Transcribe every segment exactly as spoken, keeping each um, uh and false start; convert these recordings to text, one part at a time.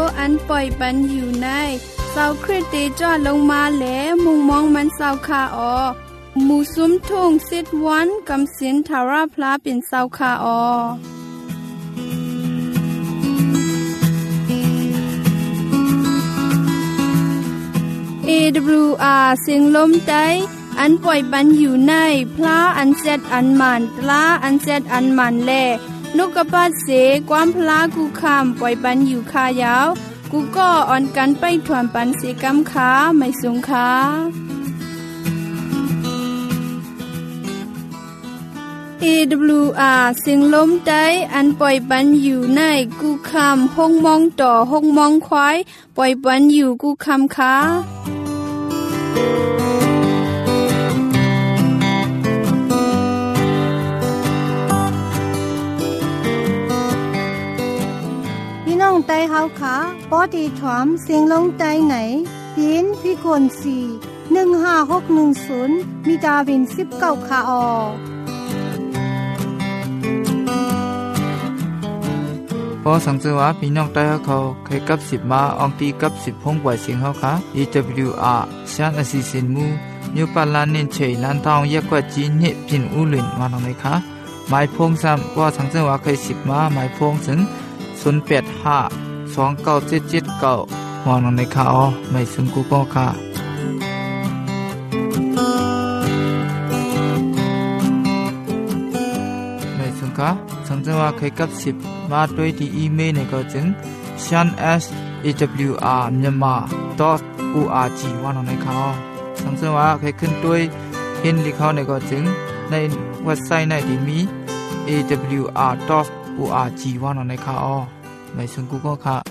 อันปล่อยปันอยู่ในเศร้าคริสเตจอดลงมาแหลมุงมองมันเศร้าคาออหมู่ซุ้มทุ่งสิทธวันกำสินทาราพลาเป็นเศร้าคาออเอ ดับเบิลยู อาร์ เสียงลมใจอันปล่อยปันอยู่ในพระอันเซตอันมันตลาอันเซตอันมันแลนกกระปัดเสความพลากูคำปล่อยปันอยู่คายาวกูก็อ่อนกันไปถวนปันเสกำขาไม่สงขาเอ ดับเบิลยู อาร์ เสียงลมใจอันปล่อยปันอยู่ในกูคำห้องมองต่อห้องมองควายปล่อยปันอยู่กูคำขาน้องไตเฮาขาปอดีถวมเสียงลงใจไหนปีนพิกลสี่ หนึ่งห้าหกหนึ่งศูนย์มีดาวินสิบเก้าคาออพอสังเกตว่าพี่น้องไตเฮาเขาเคยกับสิบมาอองตีกับสิบห้องปล่อยเสียงเฮาค่ะ อี ดับเบิลยู อาร์ ชานอสิสินมูนิวปาลานนินเฉยลานทองแยกกว่าจีนเฮพินอูหลินมาตรงไหนคะหมายพงซ้ำว่าสังเกตว่าเคยสิบมาหมายพงถึงศูนย์ แปด ห้า สอง เก้า เจ็ด เจ็ด เก้าหอนังในข่าวไม่ซึ่งกูก็ค่ะไม่ซึ่งค่ะสังเกตว่าเคยกับสิบมาด้วยที่อีเมลในก็จึง ชาน เอส เอ ดับเบิลยู อาร์ มyanmar ดอท โอ อาร์ จี ว่านังในข่าวสังเกตว่าเคยขึ้นด้วยเห็นที่เขาในก็จึงในเว็บไซต์ในที่มี เอ ดับเบิลยู อาร์ ดอท โอ อาร์ จี ว่านังในข่าวไม่ซึ่งกูก็ค่ะ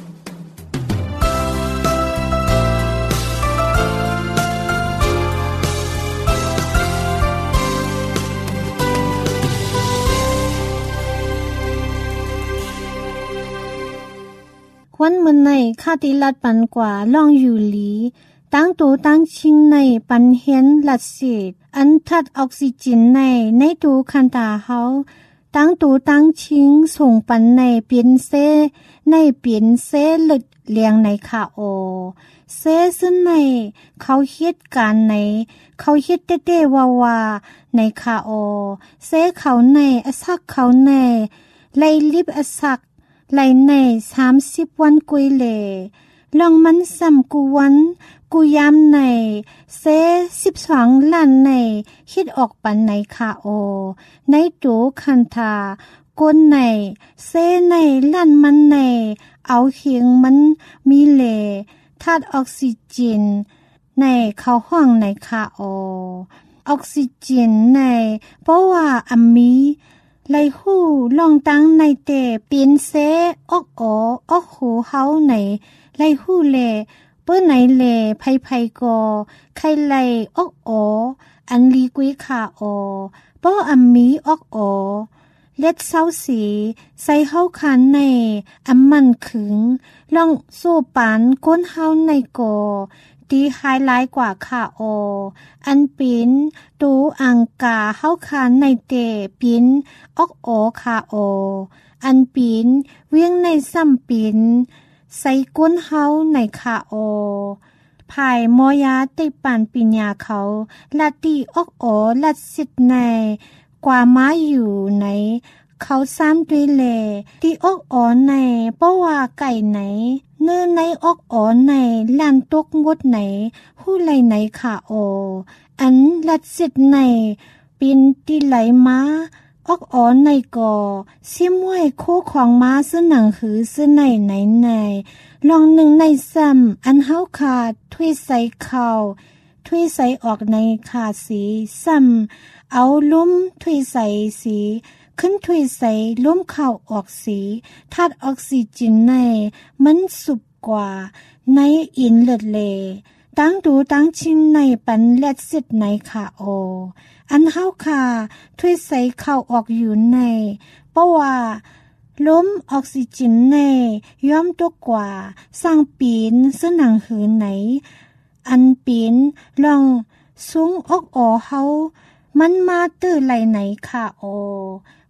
วันมื้อในคาติลัดปันกว่าล่องอยู่หลีตั้งตูตั้งชิงในปันเห็นลัดเศษอันทัดออกซิเจนในในตูคันตาเฮาตั้งตูตั้งชิงส่งปันในเปลี่ยนเซในเปลี่ยนเซลึดเลียงในคาโอเซซึ่งในเขาเฮ็ดการในเขาเฮ็ดเต้ๆวาๆในคาโอเซเขาในอสักเขาในไล่ลิบอสักไล่ในสามสิบวันกุยเลลองมันซ้ำกูวันกูยามในเซสิบสองล้านในคิดออกปันในคาโอในตูคันทาก้นในเซในล้านมันในเอาเขียงมันมีเลธาตุออกซิเจนในเข้าห้องในคาโอออกซิเจนในเพราะว่าอัมมีไลหู้ลองตั้งในเตเปลี่ยนเซออกอออกหูเฮาในไลหู้เลเปิ้นไหนเลไผๆก็ไข่ไลออกออันลีกุยคาอป้ออัมมีออกอเล็ดเศร้าสีใส่เฮาคันในอัมมันขึงลองโซปานก้นเฮาในกอดีไฮไลท์กว่าคาออันปินตูอังกาเฮาคันในเตปินออกอคาออันปินเวียงในซ้ำปินใส่ก้นเฮาในคาโอภายมอยาติปันปิญญาเขาลัดตีออกโอลัดสิทธิ์ในกว่าม้าอยู่ในเขาซ้ำด้วยเลตีออกโอในเพราะว่าไก่ไหนเนื้อในออกโอในลานตกงดไหนหู้ไหลไหนคาโออันลัดสิทธิ์ในปินตีไหลม้าออกอ๋อในก่อเสียมไว้โคของม้าซึ่งหนังหือซึ่งในไหนในลองหนึ่งในซ้ำอันเฮาขาดถ้วยใส่ข้าวถ้วยใส่ออกในขาดสีซ้ำเอาลุ่มถ้วยใส่สีขึ้นถ้วยใส่ลุ่มข้าวออกสีธาตุออกซิเจนในมันสุบกว่าในอินเลือดเลตั้งดูตั้งชิงในปันเล็ดสิทธิ์ในขาโออันเฮาคาถ้วยใส่เข้าออกอยู่ในเพราะว่าลมออกซิเจนในย่อมตกกว่าสร้างปีนซึ่งหนังหือไหนอันปีนลองสูงออกออเฮามันมาตื้อไหลไหนค่ะโอเพ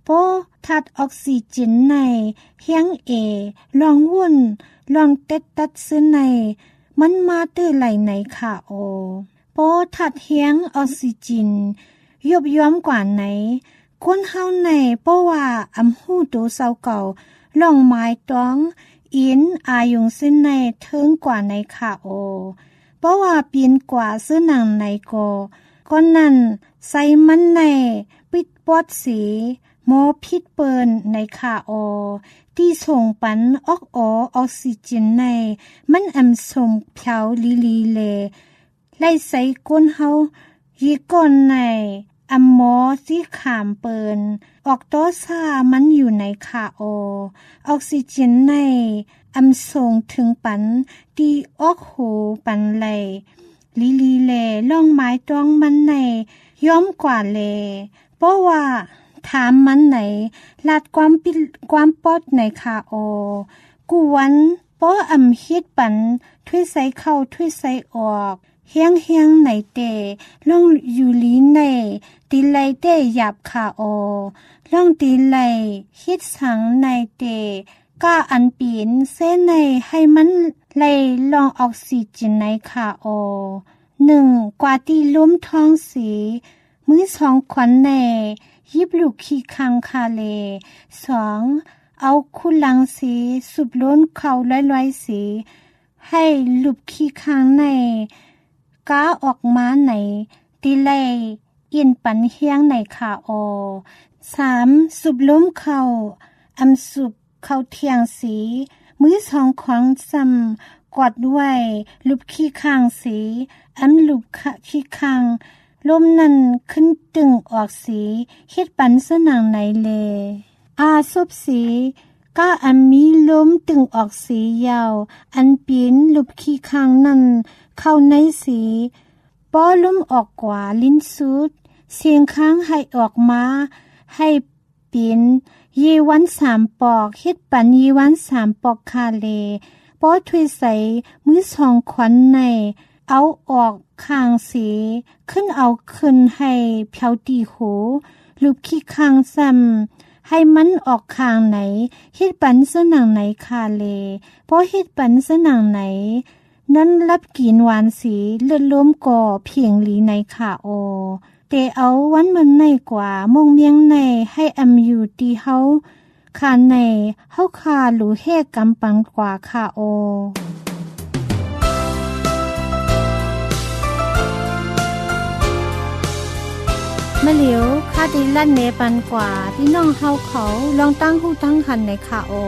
โปทัดออกซิเจนในเฮียงเอลองวุ่นลองเต็ดตัดซื้อในมันมาตื้อไหลไหนค่ะโอโปทัดเฮียงออกซิเจนยบย้อมกว่าไหนคนเฮาในเพราะว่าอำหูตัวเศร้าเก่าลองไม้ต้องอินอายุงสิ้นในเทิงกว่าในค่ะโอเพราะว่าปีนกว่าซื้อหนังในโกก้อนนั้นใส่มันในปิดปอดสีหมอพิษเปินในค่ะโอที่ส่งปันออกออออกซิเจนในมันอำส่งเผาลีลีเลไล่ใส่ก้นเฮายีก้อนในอำหมอสีขามเปินออกโตซ่ามันอยู่ในค่ะโอออกซิเจนในอำส่งถึงปันที่ออกหูปันไหลลีลีเลล่องไม้ตองมันในย้อมกว่าเลเพราะว่าถามมันไหนลาดความปิดความปอดในค่ะโอกูวันเพราะอำฮิดปันถ้วยใส่เข้าถ้วยใส่ออกเฮียงเฮียงไหนเตล่องอยู่ลีในตีไลเตหยับค่ะโอล่องตีไลฮิดสังในเตก้าอันปีนเส้นในให้มันไหลลองออกซิเจนในค่ะโอหนึ่งกว่าตีล้มท้องสีมือสองขวัญในยิบลูกขี้คังคาเลสองเอาคู่ลังสีสุบล้นเข่าลอยๆสีให้ลูกขี้คังในก้าออกมาไหนตีไลอินปันเฮียงในค่ะโอสามสุบล้มเข่าอำสุบเข้าเทียงสีมือสองของซ้ำกอดด้วยลูกขี้คังสีอำลูกขี้คังลมนั่นขึ้นตึงออกสีเฮ็ดปันสนังในเลอาซบสีก้าอันมีลมตึงออกสียาวอันปีนลุบขี้ข้างนั่นเข้าในสีป้อลมออกกว่าลิ้นสุดเสียงค้างให้ออกมาให้ปีนเยวันสามปอกเฮ็ดปันเยวันสามปอกคาเลป้อถ้วยใสมือสองขวัญในเอาออกข้างสีขึ้นเอาขึ้นให้เพียวตีหูลูบขี้ข้างซ้ำให้มันออกข้างไหนเฮ็ดปันสนังไหนคาเลเพราะเฮ็ดปันสนังไหนนั้นรับกินหวานสีเลือดล้มก่อเพียงหลีในขาโอเตเอาวันมันในกว่ามงเมียงในให้อำอยู่ตีเฮาคาในเฮาคาหลูเฮกำปังกว่าขาโอมะเหลียวคาดิลั่นเนปันกว่าพี่น้องเฮาเขาลองตั้งหูตั้งหันในขาโอ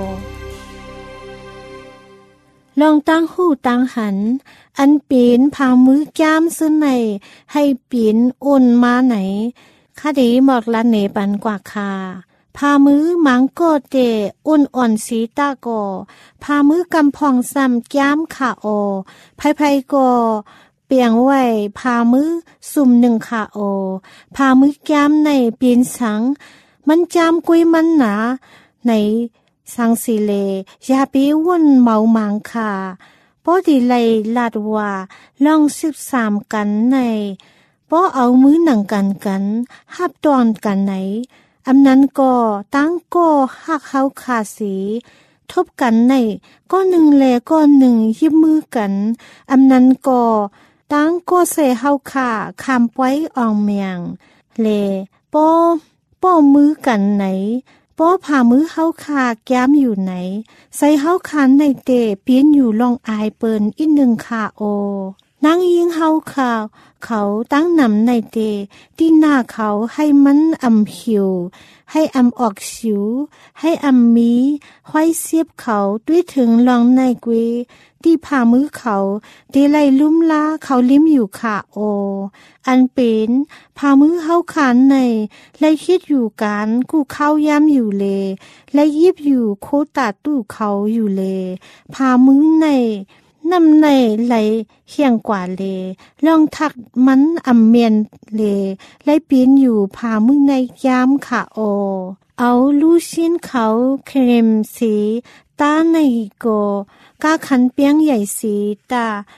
ลองตั้งหูตั้งหันอันปีนพามือจ้ามซึ่งในให้ปีนอุ่นมาไหนคาดีหมอกลั่นเนปันกว่าคาพามือมังก็เตอุ่นอ่อนสีตาโกพามือกำพองซ้ำจ้ามขาโอไผไผก็เปียงไว้พามือสุ่มหนึ่งขาโอพามือจ้ามในปีนสังมันจามกุยมันหนาในสังสีเลยอย่าไปวุ่นเมามังค่ะพอดีเลยลาดว่าลองสิบสามกันในพอเอามือหนังกันกันหับตอนกันไหนอำนั้นก็ตั้งก็หักเฮาขาสีทบกันในก็หนึ่งแลก็หนึ่งยิบมือกันอำนั้นก็ตั้งก็เสเฮาขาคำไว้อองเมียงเลป้อป้อมือกันไหนป้อผ่ามือเฮาขาแก้มอยู่ไหนใส่เฮาคันในเตะเปียนอยู่ลองอายเปินอีกหนึ่งขาโอนางยิงเฮาขาเขาตั้งนำในเตที่หน้าเขาให้มันอำหิวให้อำออกสิวให้อำมีห้อยเสียบเขาด้วยถึงลองในกวีที่ผ่ามือเขาที่ไล่ลุ่มล้าเขาลิ้มอยู่ขาโออันเป็นผ่ามือเฮาขานในไล่คิดอยู่การกูเข้าย้ำอยู่เลและยิบอยู่โคตาตู้เขาอยู่เลผ่ามือในนำในไหลเขียงกว่าเลลองทักมันอำเมียนเลไหลปีนอยู่พามือในยามขาโอเอาลูชิ้นเขาเครมสีตาในโกกาขันเปียงใหญ่สีตา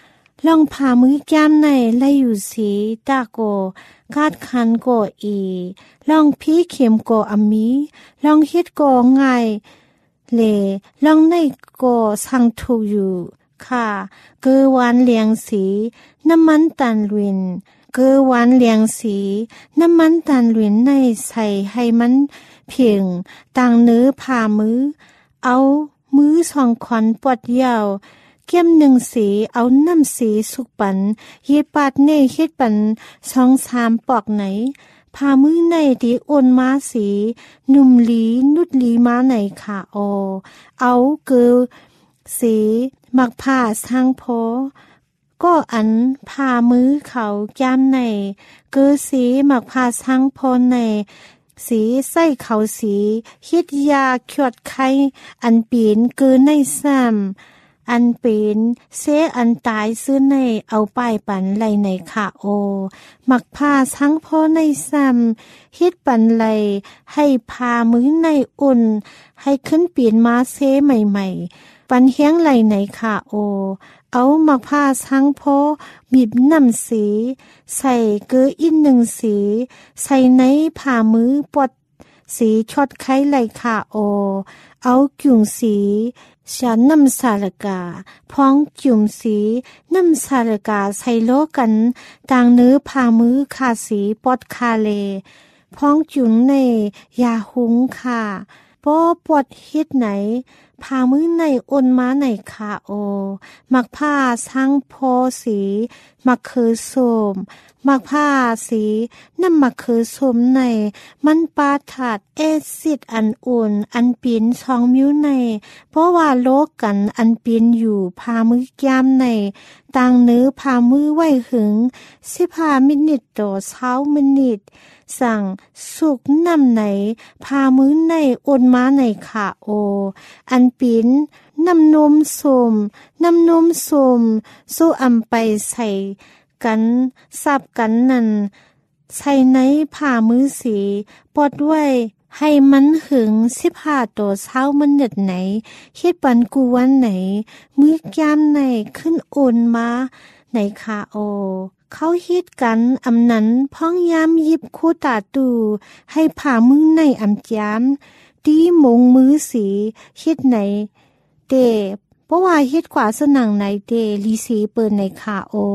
ลองพามือแก้มในไล่อยู่สีตาโกกาดคันโกอีลองพี่เข็มโกอมีลองฮิดโกง่ายเลลองในโกสังถูกอยู่ค่ะเกอหวานเลียงสีน้ำมันตันวินเกอหวานเลียงสีน้ำมันตันวินในใส่ให้มันเพียงต่างเนื้อผ่ามือเอามือสองขอนปวดยาวเกี่ยมหนึ่งสีเอาน้ำสีสุกปันเย็บปาดเน่เฮ็ดปันสองสามปอกไหนพามือในดีโอนมาสีนุ่มหลีนุดหลีมาไหนค่ะโอเอาเกือสีหมักผ้าทางโพก็อันพามือเขาย้ำในเกือสีหมักผ้าทางโพในสีใส่เขาสีฮิดยาขวดไข่อันปีนเกือในซ้ำอันเป็นเสอันตายซื้อในเอาป้ายปันไหลในค่ะโอหมักผ้าทั้งพ่อในซ้ำฮิดปันไหลให้พามือในอุ่นให้ขึ้นเปลี่ยนมาเสใหม่ๆปันเฮียงไหลในค่ะโอเอาหมักผ้าทั้งพ่อบีบน้ำสีใส่เกลืออีกหนึ่งสีใส่ในผ่ามือปดสีชดไข่ไหลค่ะโอเอากิ่งสีฉันน้ำสาลกาพองจุ่มสีน้ำสาลกาใส่โลกันต่างเนื้อผ่ามือขาสีปอดคาเลพองจุ่มในยาหุงค่ะปอปวดเฮ็ดไหนพามือในอ่อนมาในค่ะโอมักผ้าทั้งโพสีมักคือส้มมักผ้าสีน้ำมักคือส้มในมันปาถาดเอซิดอันอุ่นอันปีนสองมิ้วในเพราะว่าโลกกันอันปีนอยู่พามือแก้มในต่างเนื้อพามือไว้หึงสิบห้ามินิตต่อเช้ามินิตสั่งสุกน้ำไหนพามือในอ่อนมาในค่ะโออันปีนน้ำนมส้มน้ำนมส้มสู้อำไปใส่กันสับกันนั่นใส่ในผ่ามือสีปอดไว้ให้มันหึงสิบห้าตัวเช้ามันเน็ดไหนเฮ็ดปันกูวันไหนมือแก้มในขึ้นโอนมาในคาโอเขาฮิตกันอำนั้นพ้องยามยิบคู่ตาตูให้ผ่ามือในอำจามตีมงมือสีฮิตไหนเดเพราะว่าฮิตกว่าสนังไหนเดลีสีเปิดในคาโอ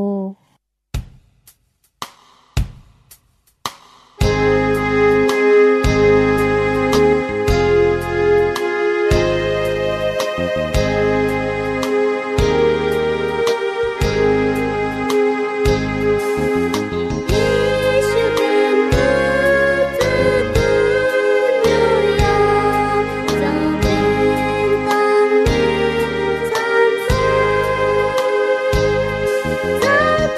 在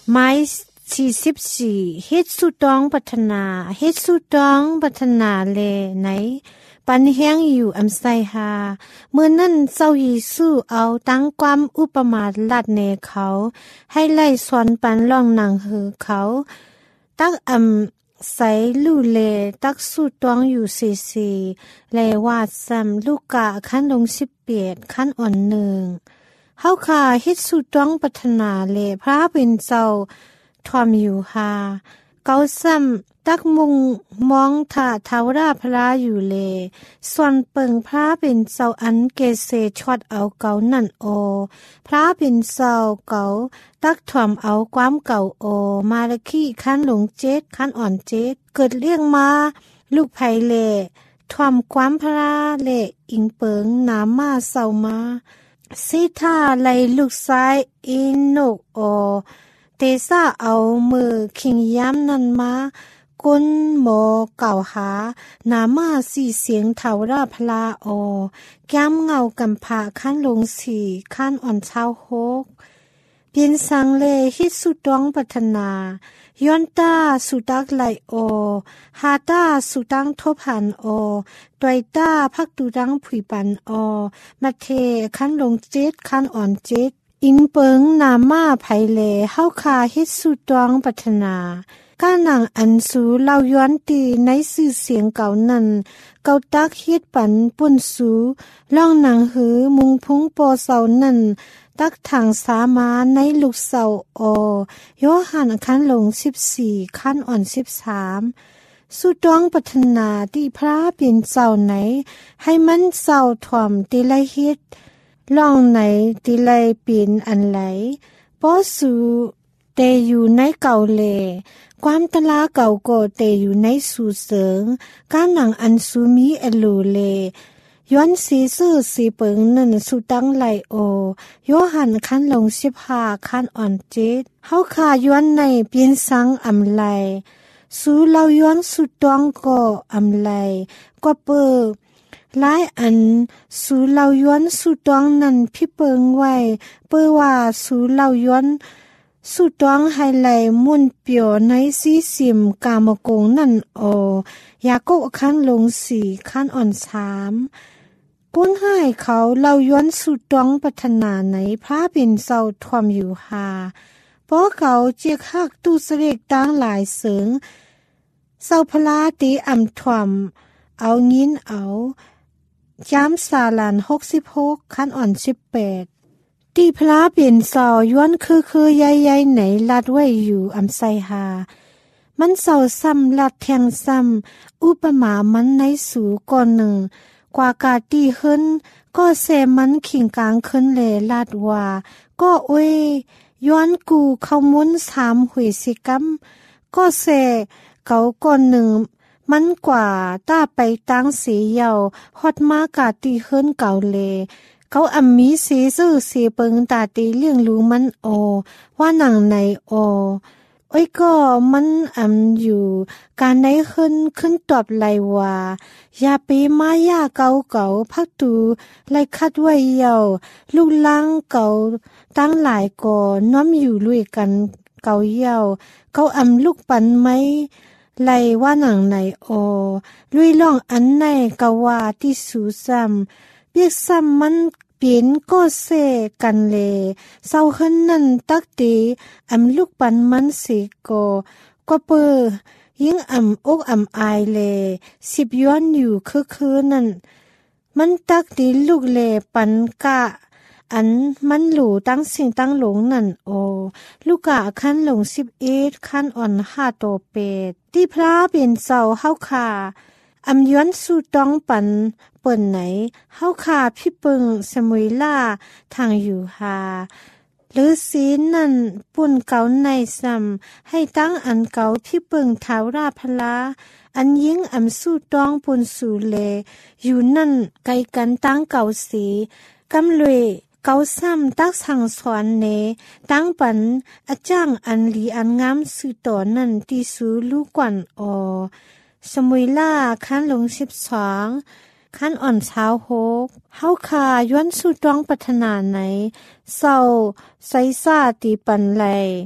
ไม้สี่สิบสี่เฮ็ดสุดองพัฒนาเฮ็ดสุดองพัฒนาเลไหนปันแห้งอยู่อำไซหาเมื่อนั้นเจ้าเยซูเอาตั้งความอุปมาลัดเนเขาให้ไล่สอนปันล่องหนังหือเขาตักอำใสลู่เลตักสุดองอยู่ซีซีเลวาดซ้ำลูกกะขั้นลงสิบเปียดขั้นอ่อนหนึ่งเฮาค่ะเฮ็ดสุดองพัฒนาเลพระเป็นเจ้าทอมอยู่หาเกาซ้ำตักมุงมองถาเทาราพระอยู่เลส่วนเปิงพระเป็นเจ้าอันเกเสชอดเอาเกานั่นโอพระเป็นเจ้าเกาตักถ่อมเอาความเก่าโอมาละขี้ขั้นหลงเจ็ดขั้นอ่อนเจ็ดเกิดเลี้ยงมาลูกไผ่เลถ่อมความพระเลอิงเปิงน้ำมาเศร้ามาสิท่าไลลูกซ้ายอินโนกโอเตซ่าเอามือขิงย้ำนั่นมากุนหมอเก่าหานามาสี่เสียงเทาราพลาออแก้มเงากำผาขั้นลงสี่ขั้นอ่อนเช้าโฮกเปลี่ยนสังเลฮิตสุดองพัฒนาย้อนตาสุดักไหลโอฮาตาสุดังทบหันโอตวยตาพักดูดังผุยปันโอมาเทขั้นลงเจ็ดขั้นอ่อนเจ็ดอิงเปิงนามาไผเลเฮาคาฮิตสุดองพัฒนาก้าหนังอันสูเล่าย้อนตีในสื่อเสียงเก่านั้นเก่าตักเฮ็ดปันปุ่นสูล่องหนังหือมุงพุงโปเสานั้นตักถังสามาในลูกเสาโอโยหันขั้นลงสิบสี่ขั้นอ่อนสิบสามสุดองพัฒนาที่พระเป็นเจ้าไหนให้มันเจ้าถ่อมติไลเฮ็ดล่องไหนติไลเป็นอันไหลป้อสูเตอยู่ในเก่าเลความตลาเก่าโกเตอยู่ในสูเสริงการหนังอันสูมีอลูเลย้อนสีซื่อสีเปิงนั่นสุตังไหลโอโยหันขั้นลงสิบห้าขั้นอ่อนเจ็ดเฮาคาย้อนในเปลี่ยนสังอำไลสูเราย้อนสุดตองก็อำไลก็เปิดหลายอันสูเราย้อนสุดตองนั้นพี่เปิงไว้เปิดว่าสูเราย้อนสุดต้องไฮไลท์มุ่นเปียวในสีสิมกามกงนั่นโอยาโกขั้นลงสี่ขั้นอ่อนสามก้นให้เขาเราย้อนสุดต้องพัฒนาในพระเป็นเจ้าทอมอยู่หาเพราะเขาเจียกหักตู้เสล็กตั้งหลายเสิงเจ้าพลาตีอ่ำทอมเอางินเอาย้ำสาลานหกสิบหกขั้นอ่อนสิบแปดที่พระเปลี่ยนสาวย้อนคือคือใหญ่ๆไหนลัดไว้อยู่อำไซหามันเศร้าซ้ำลัดแทงซ้ำอุปมามันในสูก่อนหนึ่งกว่ากาตีขึ้นก็เสมันขิงกลางขึ้นเลลัดว่าก็โอ้ยย้อนกูเข้ามุนสามหุยสิกำก็เสเก่าก่อนหนึ่งมันกว่าต้าไปตั้งสีเยาฮอดมากาตีขึ้นเก่าเลเขาอำมีสีซื่อสีเปิงตาตีเลี้ยงรู้มันโอว่าหนังในโอโอ้ยก็มันอำอยู่การได้ขึ้นขึ้นตอบไหลว่าอย่าไปมายาเก่าเก่าพักตูไล่คัดไว้เยาลูกล้างเก่าตั้งหลายก่อน้อมอยู่ลุยกันเก่าเยาเขาอำลูกปันไหมไล่ว่าหนังในโอลุยล่องอันในกะว่าที่สูซ้ำเบียกซ้ำมันเปลี่ยนก็เสกันเลเศร้าขึ้นนั่นตักตีอำลูกปันมันสิโกก็เปอยิ่งอำอกอำอายเลสิบย้อนอยู่คือคือนั่นมันตักตีลูกเลปันกะอันมันหลู่ตั้งสิ่งตั้งหลงนั่นโอลูกกะขั้นหลงสิบเอ็ดขั้นอ่อนห้าโตเป็ดที่พระเป็นเจ้าเฮาคาอำย้อนสู่ต้องปันเปิ่นไหนเฮาคาพี่เปิงสมุยล่าทางอยู่หาหรือศีลนั่นปุ่นเก่าในซ้ำให้ตั้งอันเก่าพี่เปิงท้าวราพลาอันยิ่งอำสู่ต้องปุ่นสู่เลอยู่นั่นไกลกันตั้งเก่าสีกำเลยเกาซ้ำตักสั่งสอนเนตั้งปันอาจ้างอันลีอันงามสื่อต่อนั่นที่สูลูกกวนออสมุยล่าขั้นลงสิบสองขั้นอ่อนเช้าโฮกเฮาคาย้อนสู่ต้องพัฒนาไหนเศร้าไซซ่าตีปันไหล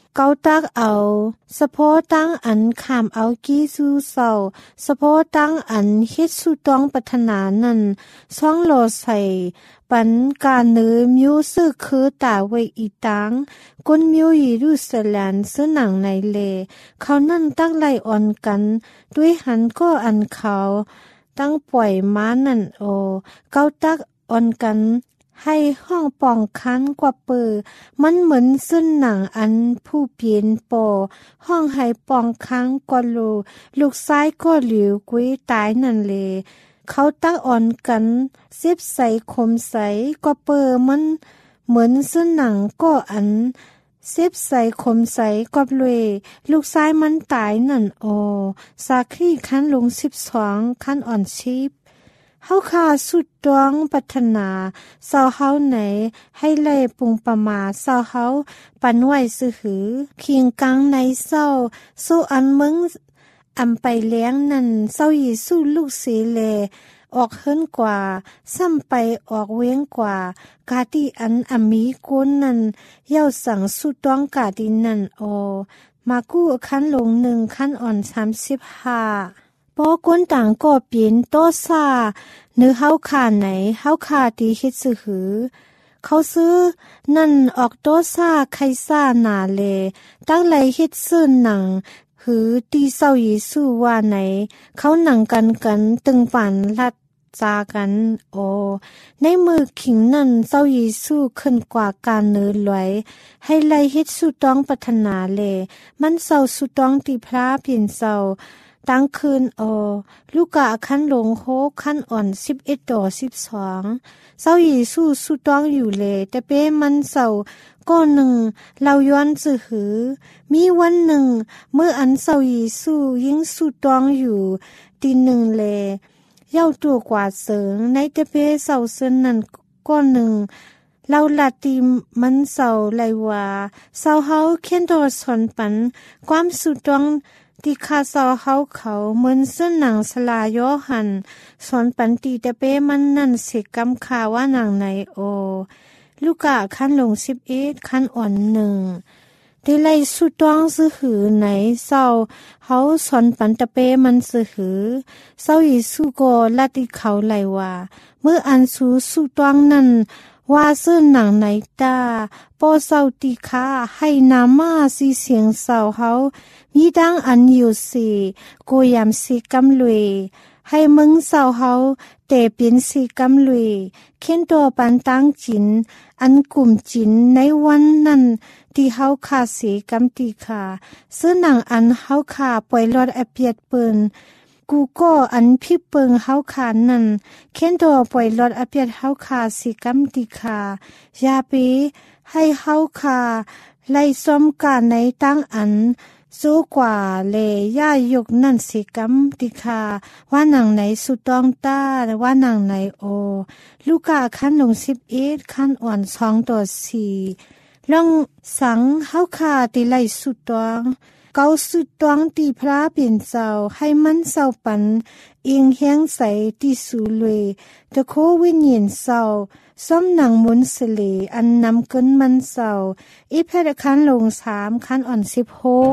เกาตักเอาสะโพตั้งอันขามเอากี้สู้เศร้าสะโพตั้งอันเฮ็ดสู้ต้องปรารถนานั้นซ่องโลใส่ปันการเนื้อมิวซึกคือตาไว้อีตังก้นมิวยีรูสแลนซื้อหนังในเลเขานั่นตักไล่อ่อนกันด้วยหันก็อันเขาตั้งปล่อยม้านั่นโอเกาตักอ่อนกันให้ห้องป่องคันกว่าเปิดมันเหมือนซึ่นหนังอันผู้เปลี่ยนปอห้องให้ป่องคังกว่าลูลูกซ้ายก็หลิวกุ้ยตายนั่นเลเขาตักอ่อนกันเสียบใส่คมใสกว่าเปิดมันเหมือนซึ่นหนังก็อันเสียบใส่คมใสกว่าเลยลูกซ้ายมันตายนั่นโอสาครีคันลงสิบสองคันอ่อนชีพเฮาคาสุดดวงปัฒนาเศร้าเฮาไหนให้ไล่ปุงประมาเศร้าเฮาปันไหวซื้อหือเคียงกลางในเศร้าสู้อันมึงอำไปเลี้ยงนั่นเศร้ายีสู้ลูกสีเลออกเฮิรนกว่าซ้ำไปออกเว้งกว่ากาที่อันอมีกุนนั่นเย้าสั่งสุดดวงกาดินนั่นโอมากู้คันลงหนึ่งคันอ่อนสามสิบห้าพอคนต่างก็เปลี่ยนโตซาเนื้อเฮาขาไหนเฮาขาดีเฮ็ดซื้อหือเขาซื้อนั่นออกโตซาไคซ่าหนาเลตั้งไหลเฮ็ดซื้อหนังหือตีเศร้ายีสู้ว่าไหนเขาหนังกันกันตึงปันลัดจากันโอในมือขิงนั่นเศร้ายีสู้ขึ้นกว่าการเนื้อลอยให้ไล่เฮ็ดสู้ต้องปรารถนาเลมันเศร้าสู้ต้องตีพระเปลี่ยนเศร้าตั้งคืนโอลูกกะคันหลงโฮคันอ่อนสิบเอ็ดต่อสิบสองเศร้ายีสู้สู้ต้องอยู่เลยแต่เป้มันเศร้าก็หนึ่งเราย้อนสื่อหือมีวันหนึ่งเมื่ออันเศร้ายีสู้ยิ่งสู้ต้องอยู่ตีหนึ่งเลเย้าตัวกว่าเสิงในแต่เป้เศร้าเสินนั่นก็หนึ่งเราลาตีมันเศร้าไหลว่าเศร้าเฮาเขียนตัวสอนปันความสู้ต้องที่คาเศร้าเฮาเขาเหมือนเส้นหนังสลายอหันสอนปันตีแต่เป้มันนั่นเสกกำคาว่าหนังในโอลูกกะคันลงสิบเอ็ดคันอ่อนหนึ่งได้ไล่สุดต้องซื้อหือไหนเศร้าเฮาสอนปันตะเป้มันซื้อหือเศร้าอีสู้ก็ลาติเขาไหลว่าเมื่ออันสู้สุดต้องนั่นว่าซื้อหนังไหนตาปอเศร้าตีขาให้นามาสีเสียงเศร้าเฮามีดังอันอยู่สีโกยามสีกำลุยให้มึงเศร้าเฮาแต่เป็นสีกำลุยเข็นตัวปันตั้งจินอันกลุ่มจินในวันนั้นที่เฮาขาสีกำตีขาซื้อหนังอันเฮาขาปล่อยรอดอเปียดเปินกูก็อันพิเปิงเฮาขานั่นเข็นตัวปล่อยรอดอเปียดเฮาขาสีกำตีขายาปีให้เฮาขาไล่ซ้อมกาในตั้งอันสู้กว่าเลย่ายกนั่นสิกำติคาว่าหนังไหนสุดต้องต้าว่าหนังไหนโอลูกกาขั้นลงสิบเอ็ดขั้นอ่อนสองต่อสี่ลองสังเฮาคาติไลสุดต้องเกาสุดต้องตีพระเปลี่ยนเจ้าให้มันเศร้าปันเอียงแห้งใสที่สูเลยตะโควิญญาณเศร้าซ้อมหนังมุนสเลอันนำเกินมันเศร้าอีเพดคันลงสามคันอ่อนสิบหก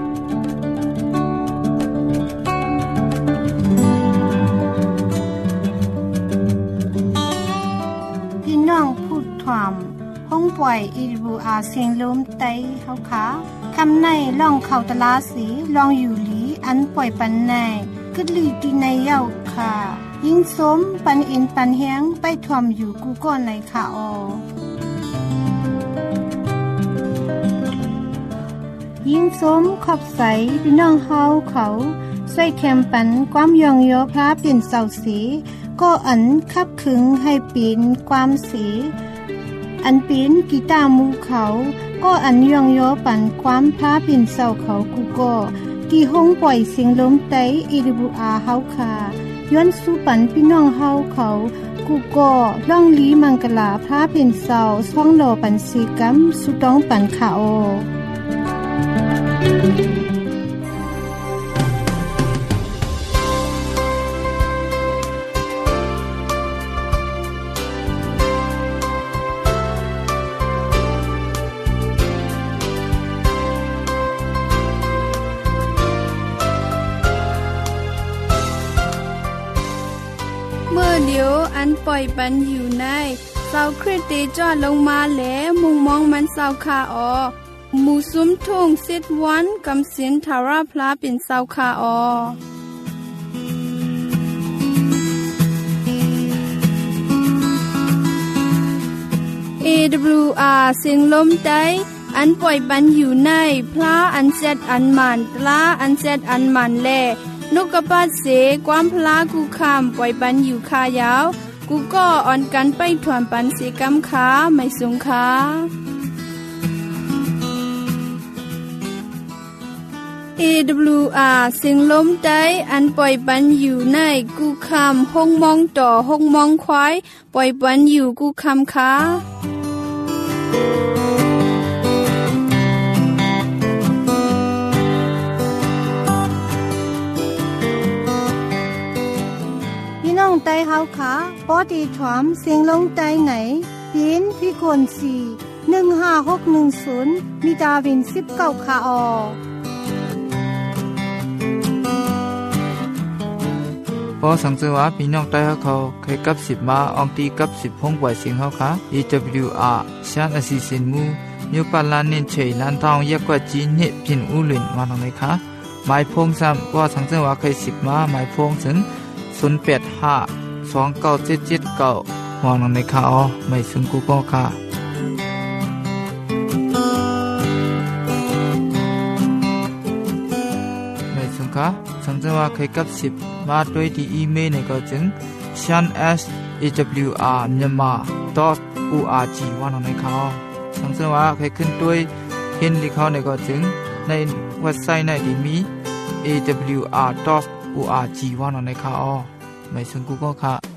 พี่น้องพูดความห้องปล่อยอีบูอาเสียงลมไตเฮาขาคำในล่องเขาตลาสีลองอยู่หลีอันปล่อยปันในกึดลีตีในเย้าค่ะยิ่งสมปันอินปันแหงไปทอมอยู่กูก่อนในค่ะออยิ่งสมขอบใสพี่น้องเฮาเขาใส่แคมปันความยองยอพระเปลี่ยนเสาสีก็อันคับขึงให้ปีนความสีอันปีนกีตาร์มูเขาก็อันยองยอปันความพระเปลี่ยนเสาเขากูก็ที่ห้องปล่อยเสียงลมไตอีดิบูอาเฮาค่ะย้อนสู้ปันพี่น้องเฮาเขากูก็ล่องลีมังกลาพระเปลี่ยนเสาช่องโลปันสีกัมสุต้องปันขาโอนปล่อยปันอยู่ในเสาคริสเตจอดลงมาแหลมุงมองมันเสาคาออหมู่ซุ้มทุ่งสิดวันกำสินทาราพลาเป็นเสาคาออเอ ดับเบิลยู อาร์ เสียงลมใต้อันปล่อยปันอยู่ในพระอันเจ็ดอันมันตลาอันเจ็ดอันมันแลนกกระปาดเสความพลากูคำปล่อยปันอยู่คายาวกูก็อ่อนกันไปถวนปันเสกำขาไม่สูงขาเอ ดับเบิลยู อาร์ เสียงลมใต้อันปล่อยปันอยู่ในกูคำห้องมองต่อห้องมองควายปล่อยปันอยู่กูคำขาน้องไต้เฮาขาปอดีถวมเสียงลงไต้ไหนปีนพี่คนสี่หนึ่งห้าหกหนึ่งศูนย์มีดาวินสิบเก้าขาออพอสังเกตว่าพี่น้องไต้เขาเคยกับสิบมาอองตีกับสิบพงปล่อยเสียงเขาค่ะ เอ ดับเบิลยู อาร์ ชานอสิสินมูมิวปาลานินเฉยลันทองเยกกว่าจีนเนพินอุลินวานตรงไหนคะหมายพงซ้ำว่าสังเกตว่าเคยสิบมาหมายพงถึงศูนย์แปดห้าสองเก้าเจ็ดเจ็ดเก้ามองในข่าวไม่ซึ่งกูก็ค่ะไม่ซึ่งค่ะสังเกตว่าเคยกับสิบมาด้วยที่อีเมลในก็จึง ชัน เอส เอ ดับเบิลยู อาร์ myanmar ดอท โอ อาร์ จี ว่าในข่าวสังเกตว่าเคยขึ้นด้วยเห็นที่เขาในก็จึงในเว็บไซต์ในที่มี เอ ดับเบิลยู อาร์ ดอท โอ อาร์ จี ว่าในข่าวไม่ซึ่งกูก็ค่ะ